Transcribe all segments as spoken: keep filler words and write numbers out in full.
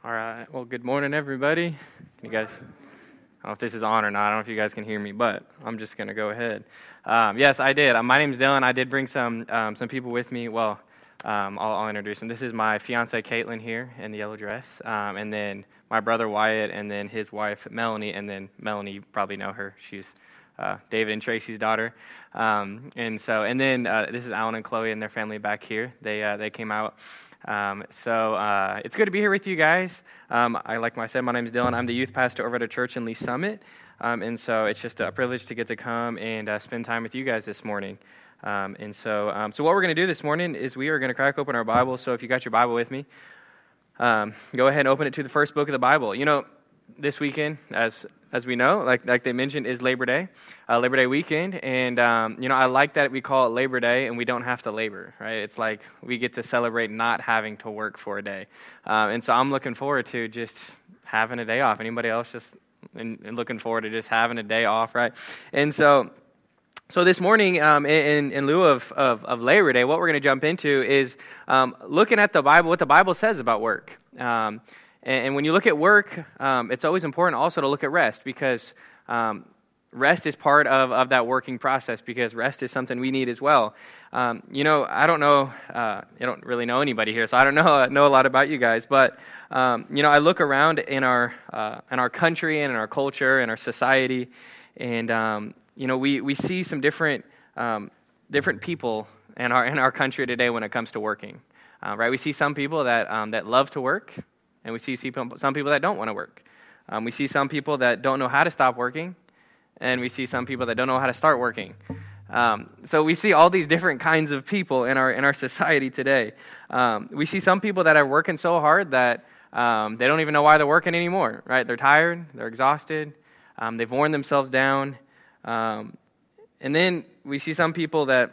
All right. Well, good morning, everybody. You guys, I don't know if this is on or not. I don't know if you guys can hear me, but I'm just going to go ahead. Um, yes, I did. Uh, my name's Dylan. I did bring some um, some people with me. Well, um, I'll, I'll introduce them. This is my fiance, Caitlin, here in the yellow dress, um, and then my brother, Wyatt, and then his wife, Melanie, and then Melanie, you probably know her. She's uh, David and Tracy's daughter. Um, and so, and then uh, this is Alan and Chloe and their family back here. They uh, they came out. Um, so uh, it's good to be here with you guys. Um, I, like I said, my name is Dylan. I'm the youth pastor over at a church in Lee Summit, um, and so it's just a privilege to get to come and uh, spend time with you guys this morning. Um, and so, um, so what we're going to do this morning is we are going to crack open our Bible. So if you got your Bible with me, um, go ahead and open it to the first book of the Bible. You know, this weekend, as as we know, like like they mentioned, is Labor Day, uh, Labor Day weekend, and um, you know I like that we call it Labor Day and we don't have to labor, right? It's like we get to celebrate not having to work for a day, um, and so I'm looking forward to just having a day off. Anybody else just and, and looking forward to just having a day off, right? And so. So this morning, um, in, in lieu of, of, of Labor Day, what we're going to jump into is um, looking at the Bible, what the Bible says about work. Um, and, and when you look at work, um, it's always important also to look at rest, because um, rest is part of, of that working process, because rest is something we need as well. Um, you know, I don't know, uh, I don't really know anybody here, so I don't know know a lot about you guys, but um, you know, I look around in our uh, in our country and in our culture and our society, and um, You know, we, we see some different um, different people in our in our country today when it comes to working, uh, right? We see some people that um, that love to work, and we see some people that don't want to work. Um, we see some people that don't know how to stop working, and we see some people that don't know how to start working. Um, so we see all these different kinds of people in our in our society today. Um, we see some people that are working so hard that um, they don't even know why they're working anymore, right? They're tired, they're exhausted, um, they've worn themselves down. Um, and then we see some people that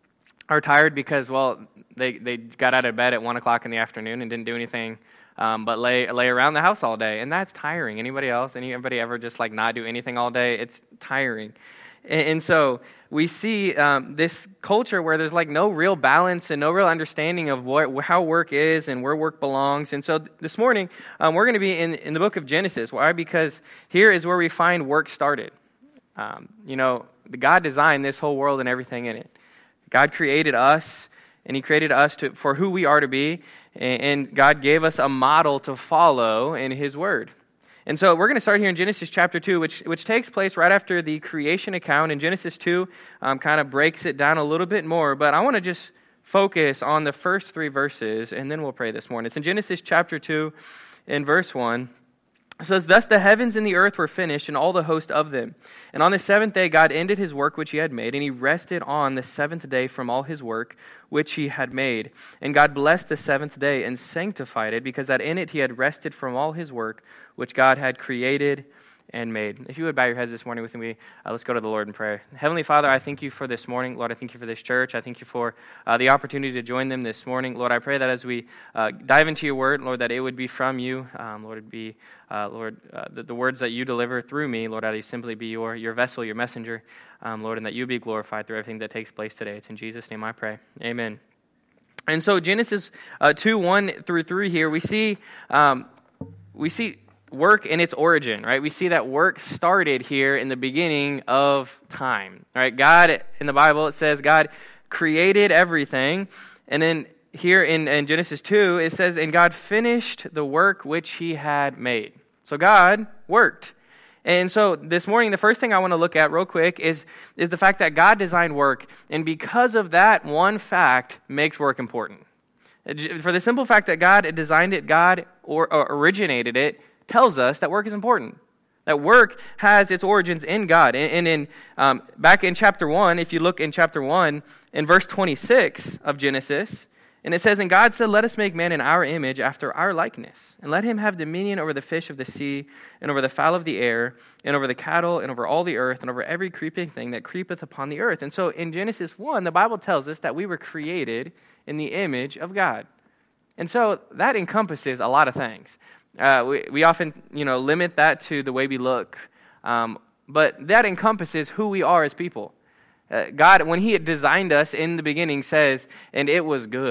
are tired because, well, they, they got out of bed at one o'clock in the afternoon and didn't do anything um, but lay lay around the house all day, and that's tiring. Anybody else? Anybody ever just like not do anything all day? It's tiring. And, and so we see um, this culture where there's like no real balance and no real understanding of what how work is and where work belongs. And so th- this morning um, we're going to be in, in the book of Genesis. Why? Because here is where we find work started. Um, you know, God designed this whole world and everything in it. God created us, and He created us to, for who we are to be, and, and God gave us a model to follow in His Word. And so we're going to start here in Genesis chapter two, which which takes place right after the creation account. And Genesis two um, kind of breaks it down a little bit more, but I want to just focus on the first three verses, and then we'll pray this morning. It's in Genesis chapter two, in verse one. It says, "Thus the heavens and the earth were finished, and all the host of them. And on the seventh day God ended His work which He had made, and He rested on the seventh day from all His work which He had made. And God blessed the seventh day and sanctified it, because that in it He had rested from all His work which God had created and made." If you would bow your heads this morning with me, uh, let's go to the Lord in prayer. Heavenly Father, I thank You for this morning. Lord, I thank You for this church. I thank You for uh, the opportunity to join them this morning. Lord, I pray that as we uh, dive into Your word, Lord, that it would be from You. Um, Lord, it would be, uh, Lord, uh, the, the words that You deliver through me, Lord, that I simply be Your Your vessel, Your messenger, um, Lord, and that You be glorified through everything that takes place today. It's in Jesus' name I pray. Amen. And so Genesis uh, two, one through three here, we see um, we see work in its origin, right? We see that work started here in the beginning of time, right? God, in the Bible, it says God created everything. And then here in, in Genesis two, it says, "And God finished the work which He had made." So God worked. And so this morning, the first thing I want to look at real quick is, is the fact that God designed work. And because of that one fact makes work important. For the simple fact that God designed it, God or, or originated it, tells us that work is important. That work has its origins in God. And, and in um, back in chapter one, if you look in chapter one, in verse twenty-six of Genesis, and it says, "And God said, Let us make man in our image, after our likeness, and let him have dominion over the fish of the sea, and over the fowl of the air, and over the cattle, and over all the earth, and over every creeping thing that creepeth upon the earth." And so in Genesis one, the Bible tells us that we were created in the image of God. And so that encompasses a lot of things. Uh, we, we often, you know, limit that to the way we look, um, but that encompasses who we are as people. Uh, God, when He had designed us in the beginning, says, "And it was good."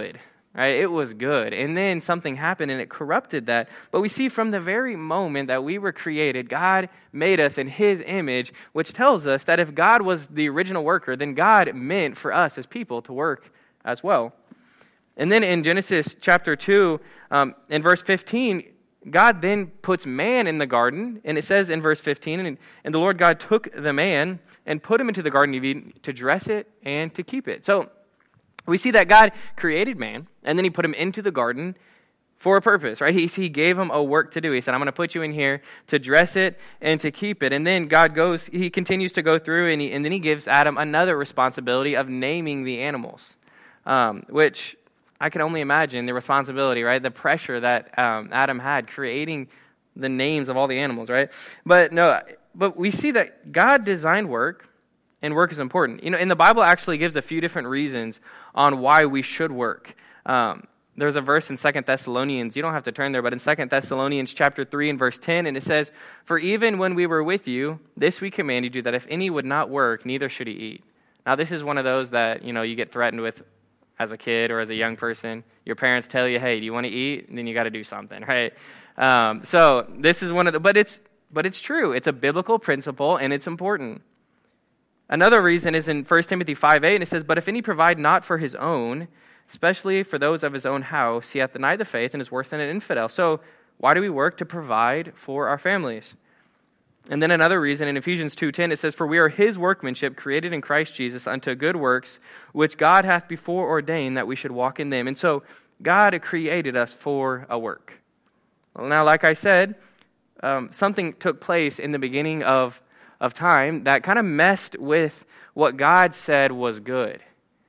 Right? It was good. And then something happened and it corrupted that. But we see from the very moment that we were created, God made us in his image, which tells us that if God was the original worker, then God meant for us as people to work as well. And then in Genesis chapter two, um, in verse fifteen, God then puts man in the garden. And it says in verse fifteen, and, and the Lord God took the man and put him into the Garden of Eden to dress it and to keep it. So we see that God created man, and then he put him into the garden for a purpose, right? He, he gave him a work to do. He said, I'm going to put you in here to dress it and to keep it. And then God goes, he continues to go through, and, he, and then he gives Adam another responsibility of naming the animals, um, which I can only imagine the responsibility, right? The pressure that um, Adam had creating the names of all the animals, right? But no, but we see that God designed work, and work is important. You know, and the Bible actually gives a few different reasons on why we should work. Um, there's a verse in Second Thessalonians, you don't have to turn there, but in Second Thessalonians chapter three and verse ten, and it says, "For even when we were with you, this we commanded you, that if any would not work, neither should he eat." Now this is one of those that, you know, you get threatened with as a kid or as a young person. Your parents tell you, hey, do you want to eat? And then you got to do something, right? Um, so this is one of the, but it's, but it's true. It's a biblical principle, and it's important. Another reason is in First Timothy five eight, and it says, "But if any provide not for his own, especially for those of his own house, he hath denied the faith and is worse than an infidel." So why do we work? To provide for our families. And then another reason in Ephesians two ten, it says, "For we are his workmanship, created in Christ Jesus unto good works, which God hath before ordained that we should walk in them." And so God created us for a work. Well, now, like I said, um, something took place in the beginning of of time that kind of messed with what God said was good.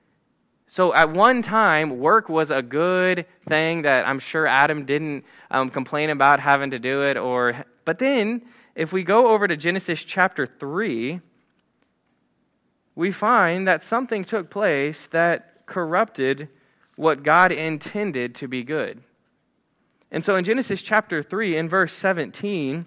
So at one time, work was a good thing that I'm sure Adam didn't um, complain about having to do it. Or, but then, if we go over to Genesis chapter three, we find that something took place that corrupted what God intended to be good. And so in Genesis chapter three, in verse seventeen,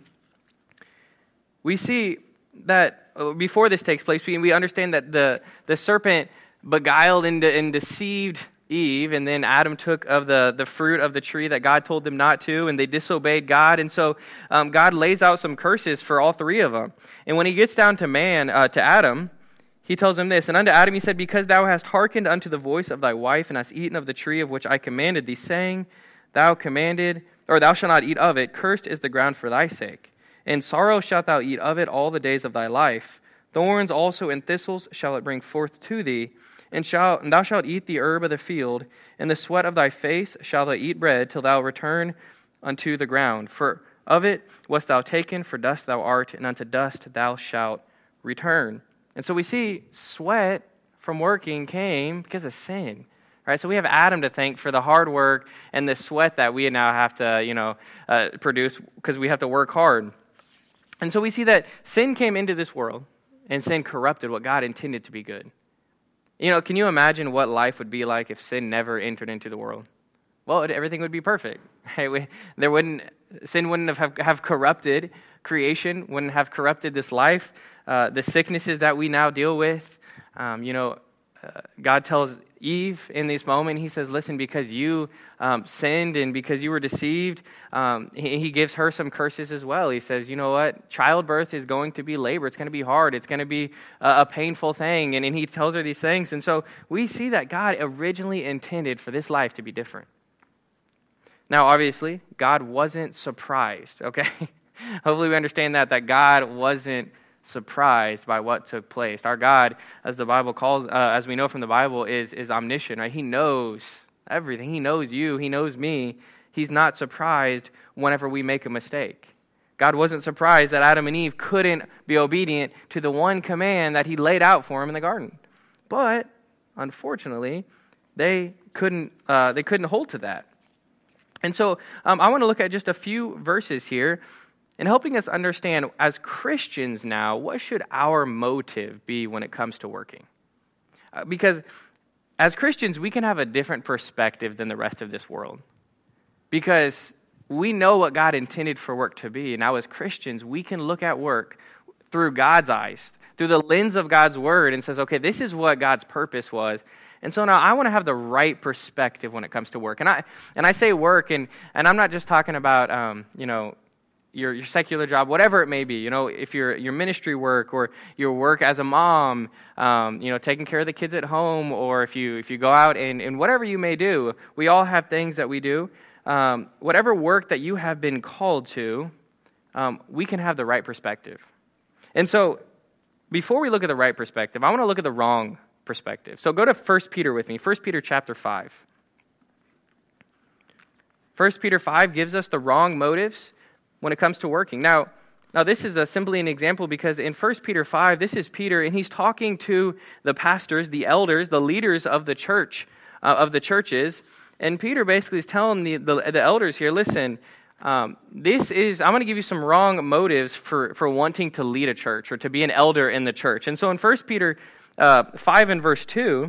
we see that before this takes place, we, we understand that the, the serpent beguiled and, and deceived Eve, and then Adam took of the, the fruit of the tree that God told them not to, and they disobeyed God. And so um, God lays out some curses for all three of them. And when he gets down to man, uh, to Adam, he tells him this, "And unto Adam he said, Because thou hast hearkened unto the voice of thy wife, and hast eaten of the tree of which I commanded thee, saying, Thou commanded, or thou shalt not eat of it, cursed is the ground for thy sake. In sorrow shalt thou eat of it all the days of thy life. Thorns also and thistles shall it bring forth to thee. And, shall, and thou shalt eat the herb of the field. In the sweat of thy face shalt thou eat bread, till thou return unto the ground. For of it wast thou taken, for dust thou art, and unto dust thou shalt return." And so we see sweat from working came because of sin. Right, so we have Adam to thank for the hard work and the sweat that we now have to, you know, uh, produce because we have to work hard. And so we see that sin came into this world, and sin corrupted what God intended to be good. You know, can you imagine what life would be like if sin never entered into the world? Well, it, everything would be perfect. Right? We, there wouldn't sin wouldn't have, have have corrupted creation, wouldn't have corrupted this life, uh, the sicknesses that we now deal with. Um, you know, uh, God tells Eve in this moment, he says, listen, because you um, sinned and because you were deceived, um, he, he gives her some curses as well. He says, you know what, childbirth is going to be labor. It's going to be hard. It's going to be a, a painful thing. And, and he tells her these things. And so we see that God originally intended for this life to be different. Now, obviously, God wasn't surprised, okay? Hopefully we understand that, that God wasn't surprised by what took place. Our God, as the Bible calls, uh, as we know from the Bible, is is omniscient, right? He knows everything. He knows you. He knows me. He's not surprised whenever we make a mistake. God wasn't surprised that Adam and Eve couldn't be obedient to the one command that he laid out for them in the garden. But, unfortunately, they couldn't uh, they couldn't hold to that. And so um, I want to look at just a few verses here and helping us understand, as Christians now, what should our motive be when it comes to working? Uh, because as Christians, we can have a different perspective than the rest of this world. Because we know what God intended for work to be. And now as Christians, we can look at work through God's eyes, through the lens of God's word, and says, okay, this is what God's purpose was. And so now I want to have the right perspective when it comes to work. And I and I say work, and, and I'm not just talking about, um, you know, your your secular job, whatever it may be. You know, if you're your ministry work or your work as a mom, um, you know, taking care of the kids at home, or if you if you go out and, and whatever you may do, we all have things that we do. Um, whatever work that you have been called to, um, we can have the right perspective. And so before we look at the right perspective, I want to look at the wrong perspective. So go to First Peter with me. First Peter chapter five. First Peter five gives us the wrong motives when it comes to working. Now, now this is a, simply an example because in First Peter five, this is Peter, and he's talking to the pastors, the elders, the leaders of the church, uh, of the churches. And Peter basically is telling the, the, the elders here, listen, um, this is, I'm going to give you some wrong motives for, for wanting to lead a church or to be an elder in the church. And so in First Peter uh, five and verse two,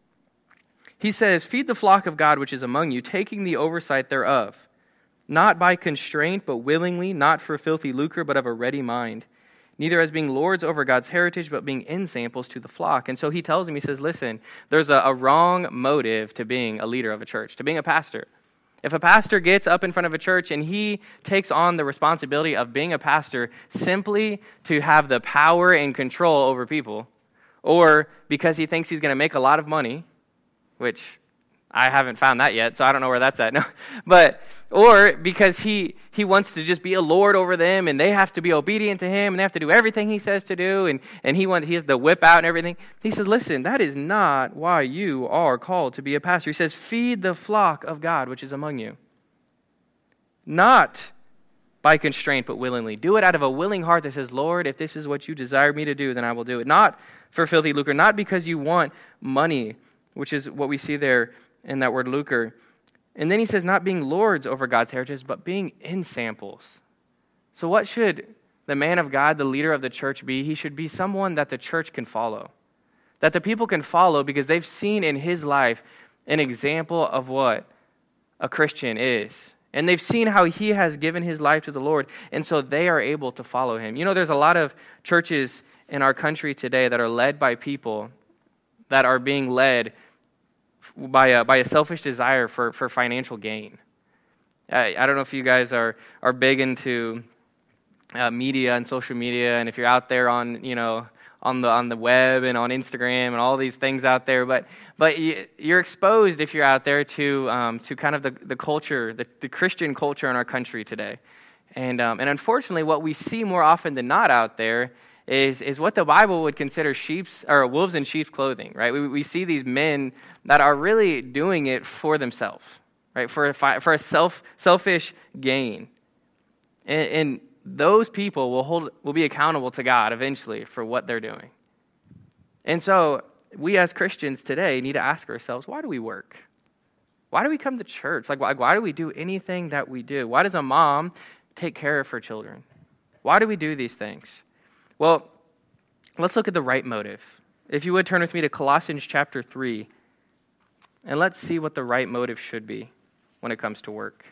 he says, feed the flock of God which is among you, taking the oversight thereof, not by constraint, but willingly, not for filthy lucre, but of a ready mind, neither as being lords over God's heritage, but being ensamples to the flock. And so he tells him, he says, listen, there's a, a wrong motive to being a leader of a church, to being a pastor. If a pastor gets up in front of a church and he takes on the responsibility of being a pastor simply to have the power and control over people, or because he thinks he's going to make a lot of money, which I haven't found that yet, so I don't know where that's at. No, but or because he he wants to just be a lord over them, and they have to be obedient to him, and they have to do everything he says to do, and and he wants he has the whip out and everything. He says, listen, that is not why you are called to be a pastor. He says, feed the flock of God which is among you, not by constraint, but willingly. Do it out of a willing heart that says, Lord, if this is what you desire me to do, then I will do it. Not for filthy lucre, not because you want money, which is what we see there in that word lucre. And then he says, not being lords over God's heritage, but being ensamples. So what should the man of God, the leader of the church be? He should be someone that the church can follow, that the people can follow because they've seen in his life an example of what a Christian is. And they've seen how he has given his life to the Lord, and so they are able to follow him. You know, there's a lot of churches in our country today that are led by people that are being led by a, by a selfish desire for, for financial gain. I, I don't know if you guys are, are big into uh, media and social media, and if you're out there on, you know, on the on the web and on Instagram and all these things out there, but but you're exposed if you're out there to um, to kind of the, the culture, the, the Christian culture in our country today. And um, and unfortunately, what we see more often than not out there is is what the Bible would consider sheep's or wolves in sheep's clothing, right? We we see these men that are really doing it for themselves, right? For a for a self selfish gain, and, and those people will hold will be accountable to God eventually for what they're doing. And so we as Christians today need to ask ourselves, why do we work? Why do we come to church? Like, why, why do we do anything that we do? Why does a mom take care of her children? Why do we do these things? Well, let's look at the right motive. If you would turn with me to Colossians chapter three, and let's see what the right motive should be when it comes to work.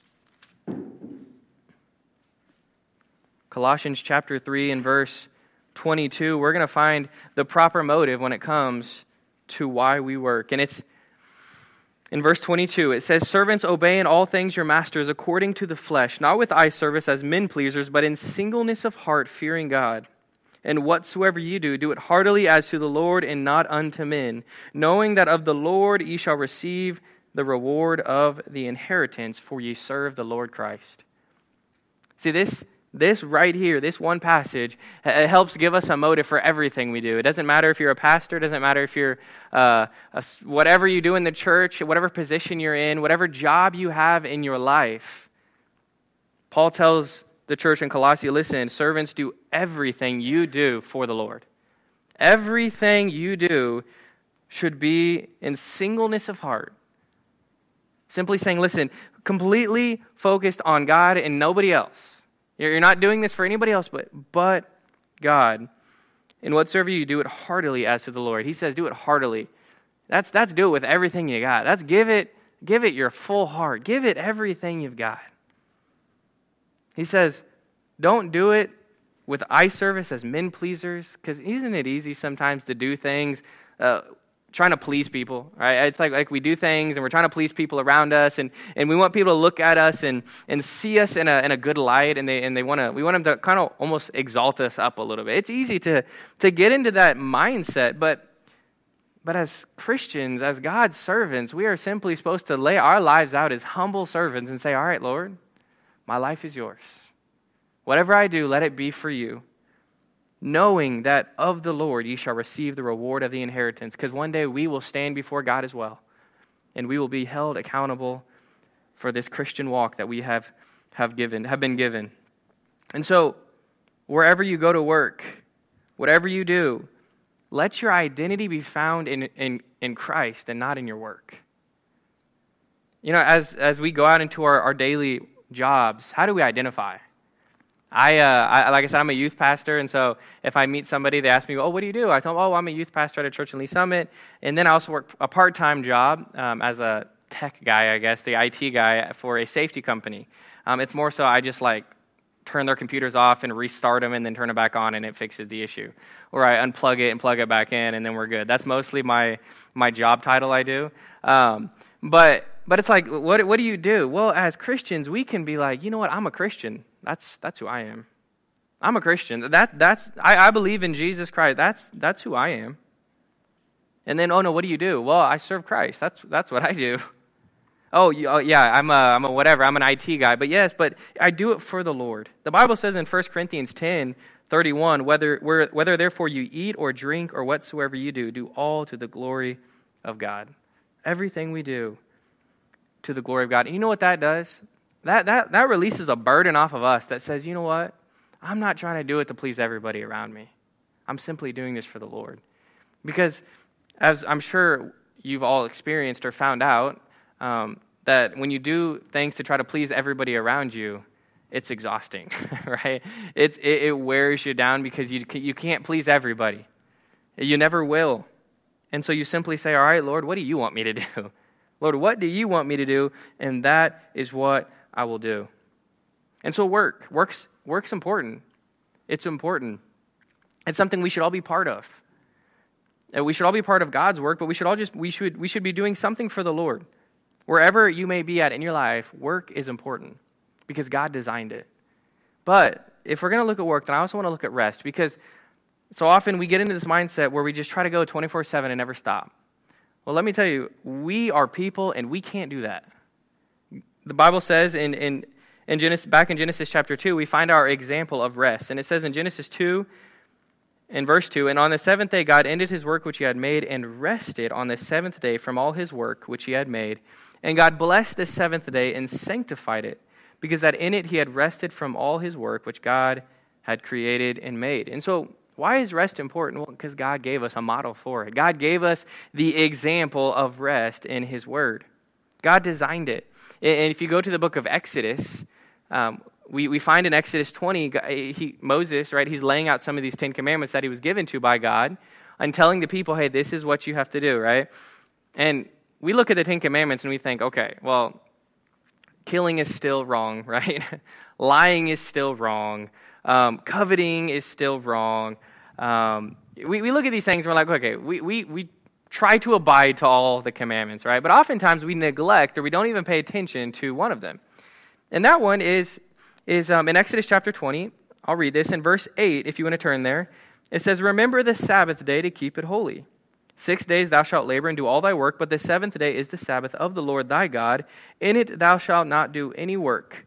Colossians chapter three and verse twenty-two, we're going to find the proper motive when it comes to why we work. And it's in verse twenty-two, it says, servants, obey in all things your masters according to the flesh, not with eye service as men pleasers, but in singleness of heart, fearing God. And whatsoever ye do, do it heartily as to the Lord and not unto men, knowing that of the Lord ye shall receive the reward of the inheritance, for ye serve the Lord Christ. See, this This right here, this one passage, it helps give us a motive for everything we do. It doesn't matter if you're a pastor, it doesn't matter if you're uh, a, whatever you do in the church, whatever position you're in, whatever job you have in your life. Paul tells the church in Colossae, listen, servants, do everything you do for the Lord. Everything you do should be in singleness of heart. Simply saying, listen, completely focused on God and nobody else. You're not doing this for anybody else but, but God. And whatsoever you do it heartily as to the Lord. He says do it heartily. That's that's do it with everything you got. That's give it, give it your full heart. Give it everything you've got. He says, don't do it with eye service as men pleasers, because isn't it easy sometimes to do things uh, trying to please people, right? It's like like we do things and we're trying to please people around us, and, and we want people to look at us and, and see us in a in a good light, and they and they want to we want them to kind of almost exalt us up a little bit. It's easy to to get into that mindset, but but as Christians, as God's servants, we are simply supposed to lay our lives out as humble servants and say, "All right, Lord, my life is yours. Whatever I do, let it be for you, knowing that of the Lord ye shall receive the reward of the inheritance," because one day we will stand before God as well, and we will be held accountable for this Christian walk that we have have given, have been given. And so, wherever you go to work, whatever you do, let your identity be found in, in, in Christ and not in your work. You know, as as we go out into our, our daily jobs, how do we identify? I, uh, I, like I said, I'm a youth pastor, and so if I meet somebody, they ask me, "Oh, what do you do?" I tell them, "Oh, I'm a youth pastor at a church in Lee Summit," and then I also work a part-time job um, as a tech guy, I guess, the I T guy for a safety company. Um, it's more so I just like turn their computers off and restart them and then turn it back on, and it fixes the issue. Or I unplug it and plug it back in, and then we're good. That's mostly my my job title I do. Um, but but it's like, what what do you do? Well, as Christians, we can be like, you know what? I'm a Christian. That's that's who I am. I'm a Christian. That that's I, I believe in Jesus Christ. That's that's who I am. And then, oh no, what do you do? Well, I serve Christ. That's that's what I do. Oh, you, oh yeah, I'm a I'm a whatever. I'm an I T guy. But yes, but I do it for the Lord. The Bible says in First Corinthians ten thirty-one, whether whether therefore you eat or drink or whatsoever you do, do all to the glory of God. Everything we do to the glory of God. And you know what that does? That that that releases a burden off of us that says, you know what? I'm not trying to do it to please everybody around me. I'm simply doing this for the Lord. Because as I'm sure you've all experienced or found out, um, that when you do things to try to please everybody around you, it's exhausting, right? It's it, it wears you down because you you can't please everybody. You never will. And so you simply say, all right, Lord, what do you want me to do? Lord, what do you want me to do? And that is what I will do. And so work. Work's, work's important. It's important. It's something we should all be part of. We should all be part of God's work, but we should all just we should we should be doing something for the Lord. Wherever you may be at in your life, work is important because God designed it. But if we're going to look at work, then I also want to look at rest, because so often we get into this mindset where we just try to go twenty-four seven and never stop. Well, let me tell you, we are people and we can't do that. The Bible says in, in, in Genesis, back in Genesis chapter two, we find our example of rest. And it says in Genesis two, in verse two, "And on the seventh day God ended his work which he had made, and rested on the seventh day from all his work which he had made. And God blessed the seventh day and sanctified it, because that in it he had rested from all his work which God had created and made." And so, why is rest important? Well, because God gave us a model for it. God gave us the example of rest in his word. God designed it. And if you go to the book of Exodus, um, we, we find in Exodus twenty, he, Moses, right, he's laying out some of these Ten Commandments that he was given to by God and telling the people, hey, this is what you have to do, right? And we look at the Ten Commandments and we think, okay, well, killing is still wrong, right? Lying is still wrong. Um, coveting is still wrong. Um, we, we look at these things and we're like, okay, we, we, we try to abide to all the commandments, right? But oftentimes we neglect or we don't even pay attention to one of them. And that one is, is um, in Exodus chapter twenty. I'll read this in verse eight, if you want to turn there. It says, "Remember the Sabbath day to keep it holy. Six days thou shalt labor and do all thy work, but the seventh day is the Sabbath of the Lord thy God. In it thou shalt not do any work.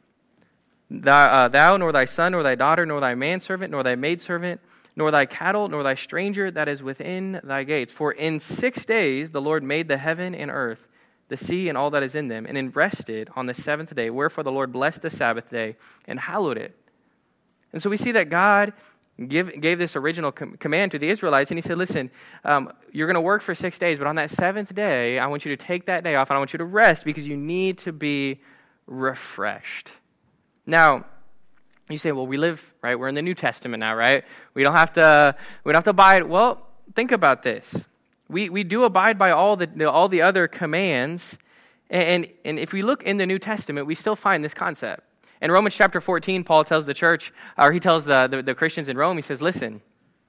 Thou, uh, thou, nor thy son, nor thy daughter, nor thy manservant, nor thy maidservant, nor thy cattle, nor thy stranger that is within thy gates. For in six days the Lord made the heaven and earth, the sea and all that is in them, and then rested on the seventh day. Wherefore the Lord blessed the Sabbath day and hallowed it." And so we see that God give, gave this original com- command to the Israelites, and he said, listen, um, you're going to work for six days, but on that seventh day, I want you to take that day off, and I want you to rest because you need to be refreshed. Now, you say, well, we live, right? We're in the New Testament now, right? We don't have to, we don't have to abide. Well, think about this. We we do abide by all the all the other commands, and and if we look in the New Testament, we still find this concept. In Romans chapter fourteen, Paul tells the church, or he tells the, the, the Christians in Rome, he says, listen,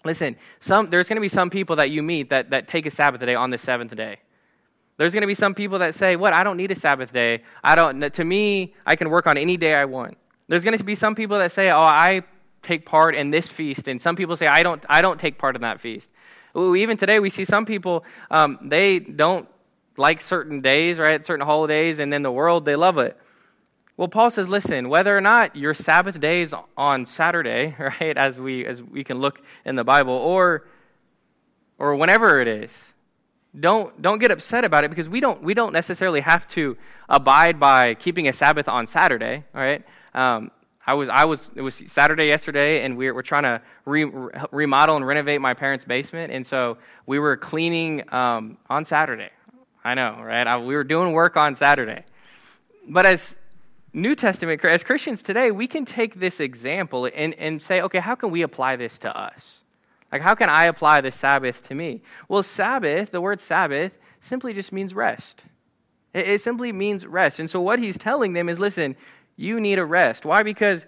Listen, some there's going to be some people that you meet that, that take a Sabbath day on the seventh day. There's going to be some people that say, what, I don't need a Sabbath day. I don't. To me, I can work on any day I want. There's going to be some people that say, oh, I take part in this feast. And some people say, I don't I don't take part in that feast. Ooh, even today, we see some people, um, they don't like certain days, right, certain holidays, and in the world, they love it. Well, Paul says, listen, whether or not your Sabbath day is on Saturday, right, as we as we can look in the Bible, or or whenever it is, don't don't get upset about it, because we don't we don't necessarily have to abide by keeping a Sabbath on Saturday, all right? Um, I was I was it was Saturday yesterday, and we're we're trying to re, remodel and renovate my parents' basement, and so we were cleaning um, on Saturday. I know, right? I, we were doing work on Saturday, but as New Testament, as Christians today, we can take this example and, and say, okay, how can we apply this to us? Like, how can I apply the Sabbath to me? Well, Sabbath, the word Sabbath, simply just means rest. It, it simply means rest. And so what he's telling them is, listen, you need a rest. Why? Because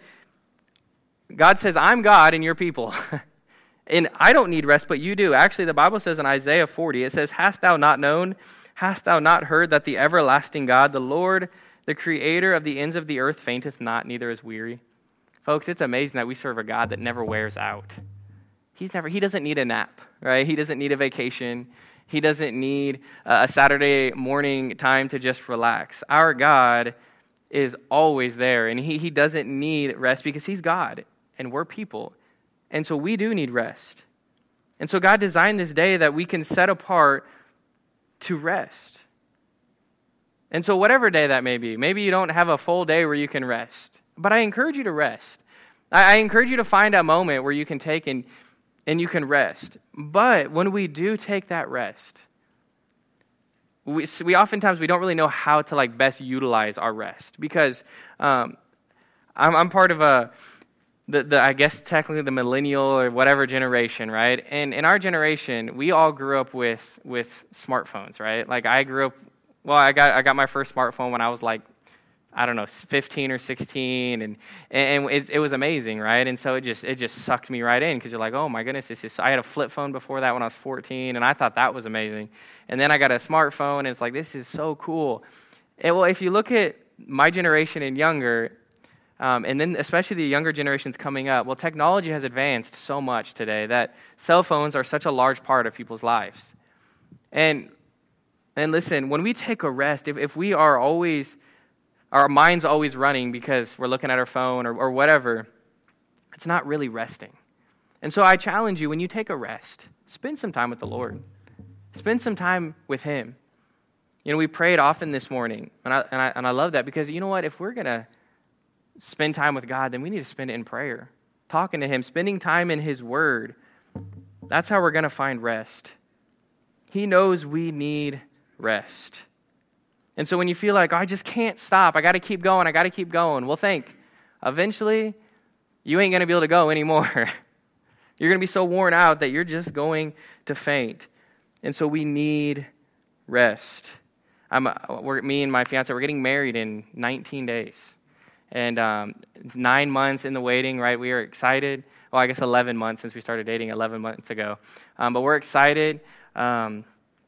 God says, I'm God and you're people. And I don't need rest, but you do. Actually, the Bible says in Isaiah forty, it says, hast thou not known, hast thou not heard that the everlasting God, the Lord, the creator of the ends of the earth, fainteth not, neither is weary? Folks, it's amazing that we serve a God that never wears out. He's never. He doesn't need a nap, right? He doesn't need a vacation. He doesn't need a Saturday morning time to just relax. Our God is always there, and he, he doesn't need rest because he's God, and we're people. And so we do need rest. And so God designed this day that we can set apart to rest. And so whatever day that may be, maybe you don't have a full day where you can rest, but I encourage you to rest. I, I encourage you to find a moment where you can take and, and you can rest. But when we do take that rest, we, we oftentimes we don't really know how to like best utilize our rest, because um, I'm, I'm part of a The, the I guess technically the millennial or whatever generation, right? And in our generation, we all grew up with with smartphones, right? Like I grew up, well, I got I got my first smartphone when I was like, I don't know, fifteen or sixteen, and and it, it was amazing, right? And so it just it just sucked me right in, because you're like, oh my goodness, this is. I had a flip phone before that when I was fourteen, and I thought that was amazing. And then I got a smartphone, and it's like, this is so cool. And well, if you look at my generation and younger. Um, and then especially the younger generations coming up, well, technology has advanced so much today that cell phones are such a large part of people's lives. And and listen, when we take a rest, if, if we are always, our mind's always running because we're looking at our phone or, or whatever, it's not really resting. And so I challenge you, when you take a rest, spend some time with the Lord. Spend some time with Him. You know, we prayed often this morning, and I and I, and I love that, because you know what? If we're going to spend time with God, then we need to spend it in prayer, talking to Him, spending time in His Word. That's how we're going to find rest. He knows we need rest. And so when you feel like, oh, I just can't stop, I got to keep going, I got to keep going, well, think, eventually, you ain't going to be able to go anymore. You're going to be so worn out that you're just going to faint. And so we need rest. I'm, we're, me and my fiance, we're getting married in nineteen days. And um, it's nine months in the waiting, right? We are excited. Well, I guess eleven months since we started dating eleven months ago. Um, but we're excited. Um,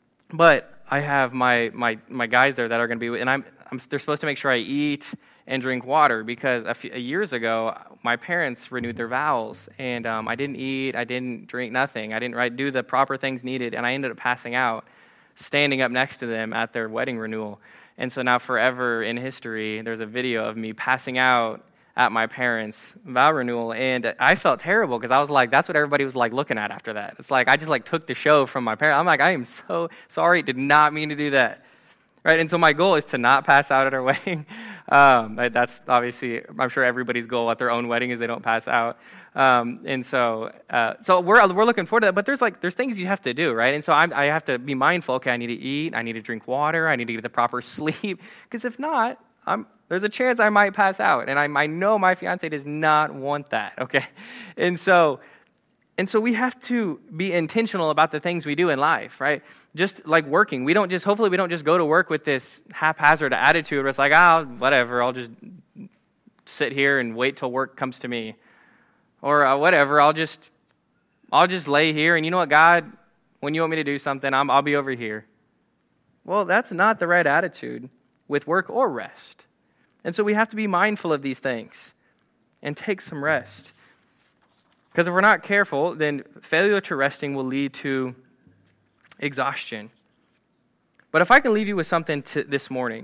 but I have my my my guys there that are going to be, and I'm, I'm they're supposed to make sure I eat and drink water, because a few years ago my parents renewed their vows, and um, I didn't eat, I didn't drink, nothing. I didn't right, do the proper things needed, and I ended up passing out, standing up next to them at their wedding renewal. And so now forever in history, there's a video of me passing out at my parents' vow renewal. And I felt terrible, because I was like, that's what everybody was like looking at after that. It's like, I just like took the show from my parents. I'm like, I am so sorry, did not mean to do that. Right? And so my goal is to not pass out at our wedding. Um, that's obviously, I'm sure everybody's goal at their own wedding is they don't pass out. Um, and so, uh, so we're we're looking forward to that. But there's like there's things you have to do, right? And so I'm, I have to be mindful. Okay, I need to eat. I need to drink water. I need to get the proper sleep. Because if not, I'm there's a chance I might pass out. And I I know my fiance does not want that. Okay, and so. And so we have to be intentional about the things we do in life, right? Just like working. We don't just, hopefully we don't just go to work with this haphazard attitude where it's like, ah, oh, whatever, I'll just sit here and wait till work comes to me. Or uh, whatever, I'll just I'll just lay here, and you know what, God, when you want me to do something, I'm, I'll be over here. Well, that's not the right attitude with work or rest. And so we have to be mindful of these things and take some rest. Because if we're not careful, then failure to resting will lead to exhaustion. But if I can leave you with something to this morning,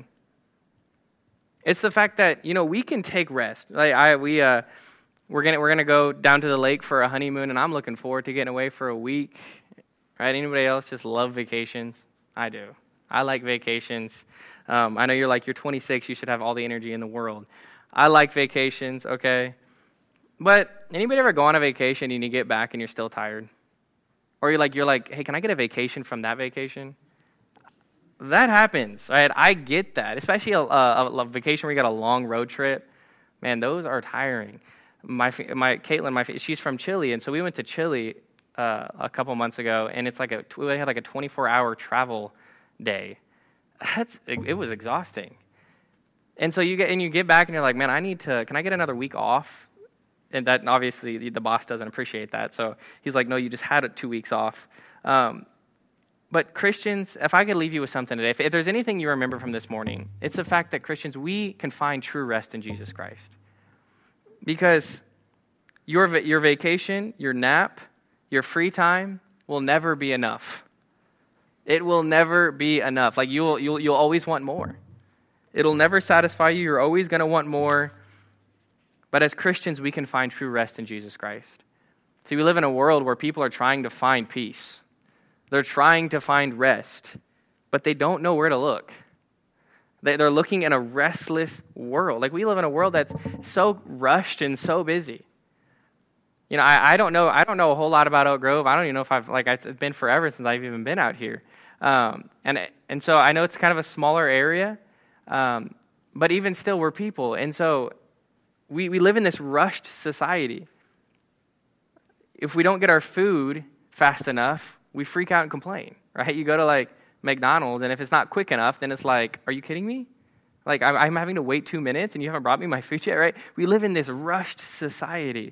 it's the fact that, you know, we can take rest. Like I, we, uh, we're gonna we're gonna go down to the lake for a honeymoon, and I'm looking forward to getting away for a week. Right? Anybody else just love vacations? I do. I like vacations. Um, I know you're like, you're twenty-six, you should have all the energy in the world. I like vacations, okay? But anybody ever go on a vacation and you get back and you're still tired? Or you're like, you're like, hey, can I get a vacation from that vacation? That happens, right? I get that, especially a, a, a vacation where you got a long road trip. Man, those are tiring. My my Caitlin, my she's from Chile, and so we went to Chile uh, a couple months ago, and it's like a we had like a twenty-four hour travel day. That's it, it was exhausting. And so you get and you get back, and you're like, man, I need to. Can I get another week off? And that obviously the, the boss doesn't appreciate that. So he's like, no, you just had it two weeks off. Um, But Christians, if I could leave you with something today, if, if there's anything you remember from this morning, it's the fact that Christians, we can find true rest in Jesus Christ. Because your your vacation, your nap, your free time will never be enough. It will never be enough. Like you'll you'll you'll always want more. It'll never satisfy you. You're always going to want more. But as Christians, we can find true rest in Jesus Christ. See, we live in a world where people are trying to find peace. They're trying to find rest, but they don't know where to look. They're looking in a restless world. Like we live in a world that's so rushed and so busy. You know, I, I don't know. I don't know a whole lot about Oak Grove. I don't even know if I've like it's been forever since I've even been out here. Um, and and so I know it's kind of a smaller area, um, but even still, we're people, and so we we live in this rushed society. If we don't get our food fast enough, we freak out and complain, right? You go to like McDonald's, and if it's not quick enough, then it's like, are you kidding me? Like, I'm, I'm having to wait two minutes, and you haven't brought me my food yet, right? We live in this rushed society.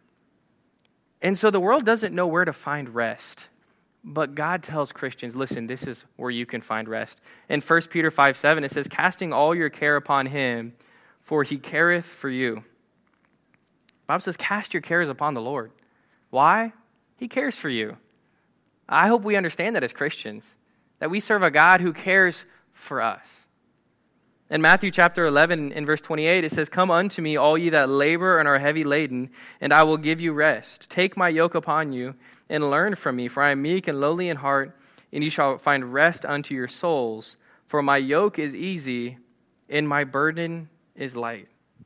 And so the world doesn't know where to find rest. But God tells Christians, listen, this is where you can find rest. In First Peter five seven, it says, casting all your care upon him, for he careth for you. The Bible says, cast your cares upon the Lord. Why? He cares for you. I hope we understand that as Christians, that we serve a God who cares for us. In Matthew chapter eleven, in verse twenty-eight, it says, come unto me, all ye that labor and are heavy laden, and I will give you rest. Take my yoke upon you, and learn from me, for I am meek and lowly in heart, and ye shall find rest unto your souls. For my yoke is easy, and my burden is light.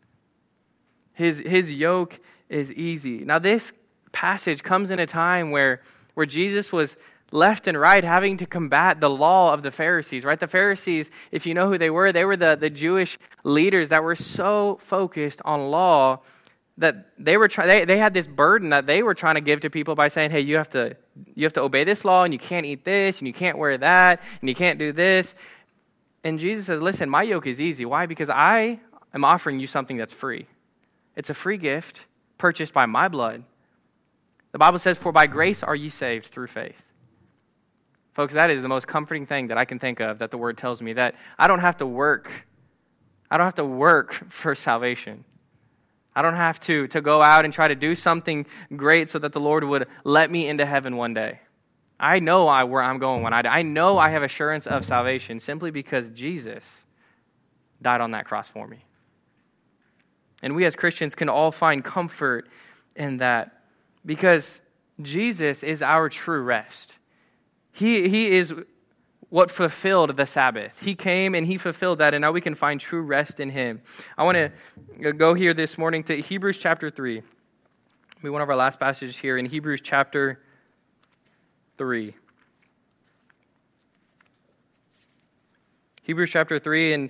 His, his yoke is easy. Now this passage comes in a time where where Jesus was left and right having to combat the law of the Pharisees, right? The Pharisees, if you know who they were, they were the, the Jewish leaders that were so focused on law that they were trying. They, they had this burden that they were trying to give to people by saying, hey, you have to you have to obey this law, and you can't eat this, and you can't wear that, and you can't do this. And Jesus says, listen, my yoke is easy. Why? Because I am offering you something that's free. It's a free gift purchased by my blood. The Bible says, for by grace are ye saved through faith. Folks, that is the most comforting thing that I can think of that the Word tells me, that I don't have to work. I don't have to work for salvation. I don't have to, to go out and try to do something great so that the Lord would let me into heaven one day. I know I, where I'm going when I die. I know I have assurance of salvation simply because Jesus died on that cross for me. And we as Christians can all find comfort in that, because Jesus is our true rest. He, he is what fulfilled the Sabbath. He came and he fulfilled that, and now we can find true rest in him. I want to go here this morning to Hebrews chapter three. It'll be one of our last passages here in Hebrews chapter three. Hebrews chapter three, and,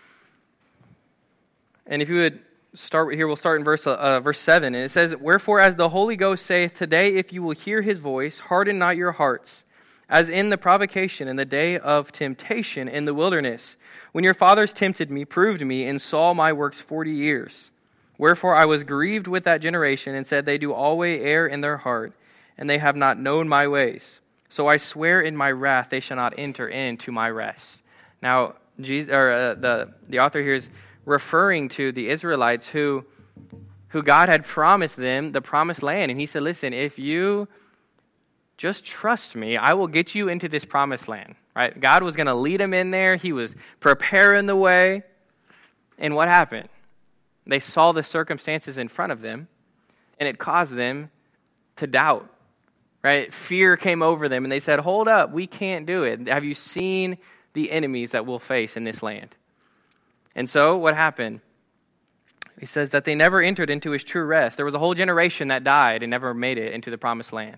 and if you would start here, we'll start in verse uh, verse seven, and it says, wherefore as the Holy Ghost saith, today if you will hear his voice, harden not your hearts, as in the provocation in the day of temptation in the wilderness, when your fathers tempted me, proved me, and saw my works forty years. Wherefore I was grieved with that generation, and said, they do always err in their heart, and they have not known my ways. So I swear in my wrath they shall not enter into my rest. Now, Jesus, or, uh, the, the author here is referring to the Israelites who, who God had promised them the promised land. And he said, listen, if you just trust me, I will get you into this promised land. Right? God was going to lead them in there. He was preparing the way. And what happened? They saw the circumstances in front of them, and it caused them to doubt. Right? Fear came over them, and they said, hold up, we can't do it. Have you seen the enemies that we'll face in this land? And so what happened? He says that they never entered into his true rest. There was a whole generation that died and never made it into the promised land.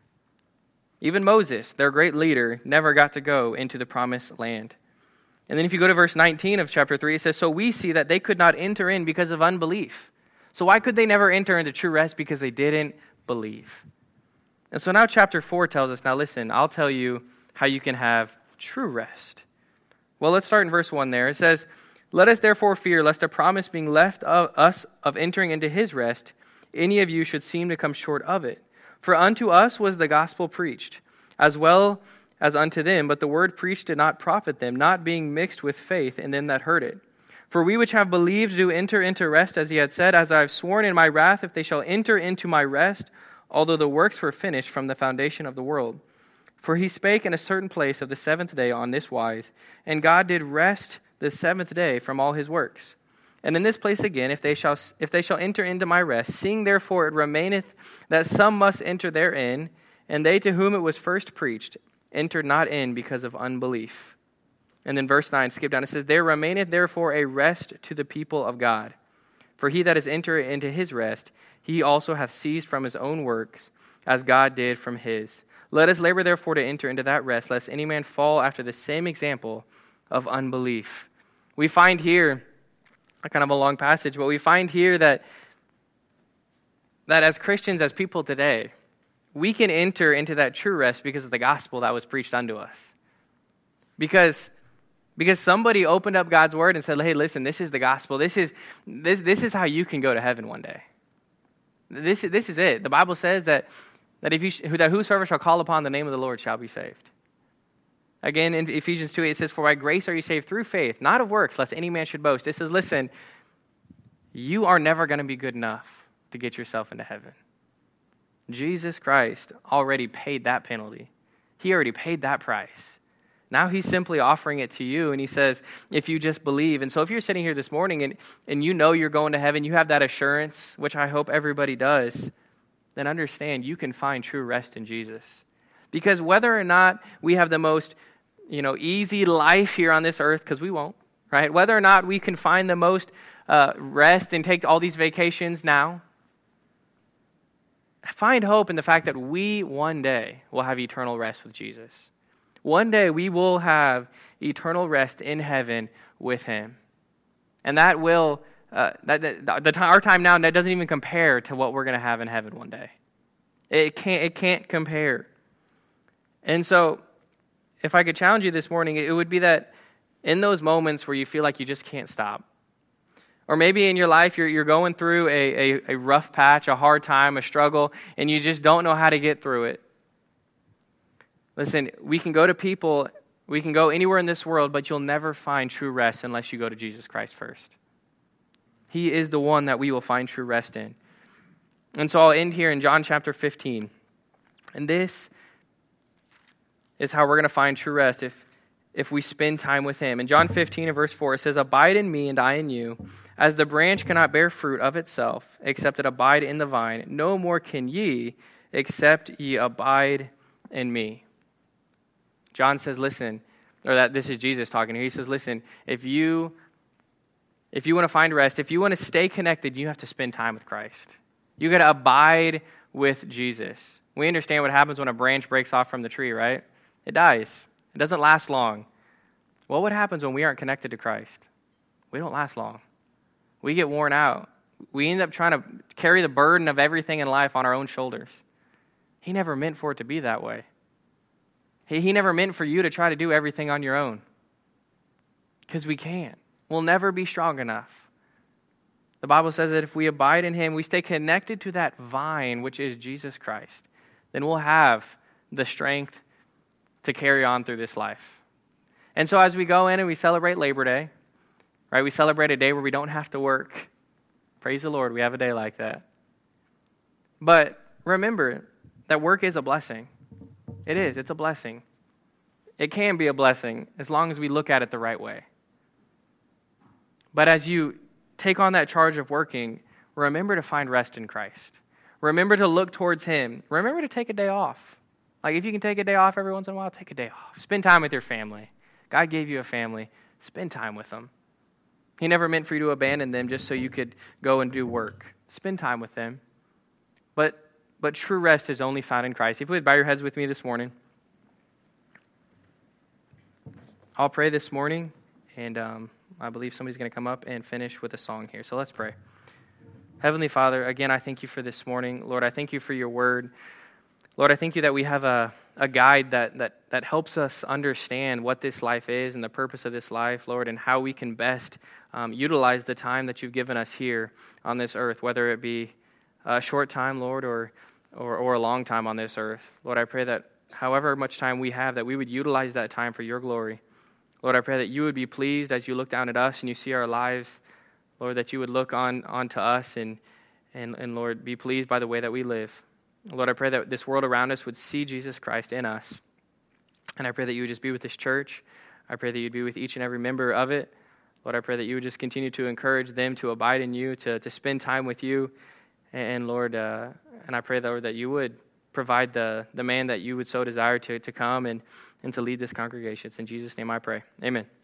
Even Moses, their great leader, never got to go into the promised land. And then if you go to verse nineteen of chapter three, it says, so we see that they could not enter in because of unbelief. So why could they never enter into true rest? Because they didn't believe. And so now chapter four tells us, now listen, I'll tell you how you can have true rest. Well, let's start in verse one there. It says, let us therefore fear, lest a promise being left of us of entering into his rest, any of you should seem to come short of it. For unto us was the gospel preached, as well as unto them, but the word preached did not profit them, not being mixed with faith in them that heard it. For we which have believed do enter into rest, as he had said, as I have sworn in my wrath, if they shall enter into my rest, although the works were finished from the foundation of the world. For he spake in a certain place of the seventh day on this wise, and God did rest the seventh day from all his works. And in this place again, if they shall if they shall enter into my rest, seeing therefore it remaineth that some must enter therein, and they to whom it was first preached entered not in because of unbelief. And then verse nine, skip down, it says, there remaineth therefore a rest to the people of God. For he that is entered into his rest, he also hath ceased from his own works, as God did from his. Let us labor therefore to enter into that rest, lest any man fall after the same example of unbelief. We find here, a kind of a long passage, but we find here that, that as Christians, as people today, we can enter into that true rest because of the gospel that was preached unto us. Because, because somebody opened up God's word and said, hey, listen, this is the gospel. This is, this, this is how you can go to heaven one day. This, this is it. The Bible says that, that, if you, that whosoever shall call upon the name of the Lord shall be saved. Again, in Ephesians two, it says, for by grace are you saved through faith, not of works, lest any man should boast. It says, listen, you are never going to be good enough to get yourself into heaven. Jesus Christ already paid that penalty. He already paid that price. Now he's simply offering it to you, and he says, if you just believe. And so if you're sitting here this morning and, and you know you're going to heaven, you have that assurance, which I hope everybody does, then understand you can find true rest in Jesus. Because whether or not we have the most, you know, easy life here on this earth, because we won't, right? Whether or not we can find the most uh, rest and take all these vacations now, find hope in the fact that we one day will have eternal rest with Jesus. One day we will have eternal rest in heaven with him. And that will, uh, that, that the, our time now, that doesn't even compare to what we're going to have in heaven one day. It can't, it can't compare. And so, if I could challenge you this morning, it would be that in those moments where you feel like you just can't stop, or maybe in your life you're, you're going through a, a, a rough patch, a hard time, a struggle, and you just don't know how to get through it. Listen, we can go to people, we can go anywhere in this world, but you'll never find true rest unless you go to Jesus Christ first. He is the one that we will find true rest in. And so I'll end here in John chapter fifteen. And this is how we're going to find true rest if, if we spend time with him. In John fifteen and verse four, it says, abide in me and I in you. As the branch cannot bear fruit of itself, except it abide in the vine, no more can ye, except ye abide in me. John says, listen, or that this is Jesus talking here. He says, listen, if you, if you want to find rest, if you want to stay connected, you have to spend time with Christ. You got to abide with Jesus. We understand what happens when a branch breaks off from the tree, right? It dies. It doesn't last long. Well, what happens when we aren't connected to Christ? We don't last long. We get worn out. We end up trying to carry the burden of everything in life on our own shoulders. He never meant for it to be that way. He, he never meant for you to try to do everything on your own. Because we can't. We'll never be strong enough. The Bible says that if we abide in him, we stay connected to that vine, which is Jesus Christ. then we'll have the strength to carry on through this life. And so as we go in and we celebrate Labor Day, right, we celebrate a day where we don't have to work. Praise the Lord, we have a day like that. But remember that work is a blessing. It is, it's a blessing. It can be a blessing as long as we look at it the right way. But as you take on that charge of working, remember to find rest in Christ. Remember to look towards Him. Remember to take a day off. Like if you can take a day off every once in a while, take a day off. Spend time with your family. God gave you a family. Spend time with them. He never meant for you to abandon them just so you could go and do work. Spend time with them. But but true rest is only found in Christ. If you would bow your heads with me this morning. I'll pray this morning, and um, I believe somebody's going to come up and finish with a song here. So let's pray. Heavenly Father, again, I thank you for this morning. Lord, I thank you for your word. Lord, I thank you that we have a, a guide that, that, that helps us understand what this life is and the purpose of this life, Lord, and how we can best um, utilize the time that you've given us here on this earth, whether it be a short time, Lord, or, or, or a long time on this earth. Lord, I pray that however much time we have, that we would utilize that time for your glory. Lord, I pray that you would be pleased as you look down at us and you see our lives, Lord, that you would look on onto us and, and, and Lord, be pleased by the way that we live. Lord, I pray that this world around us would see Jesus Christ in us. And I pray that you would just be with this church. I pray that you'd be with each and every member of it. Lord, I pray that you would just continue to encourage them to abide in you, to, to spend time with you. And, and Lord, uh, and I pray, Lord, that you would provide the, the man that you would so desire to, to come and, and to lead this congregation. It's in Jesus' name I pray. Amen.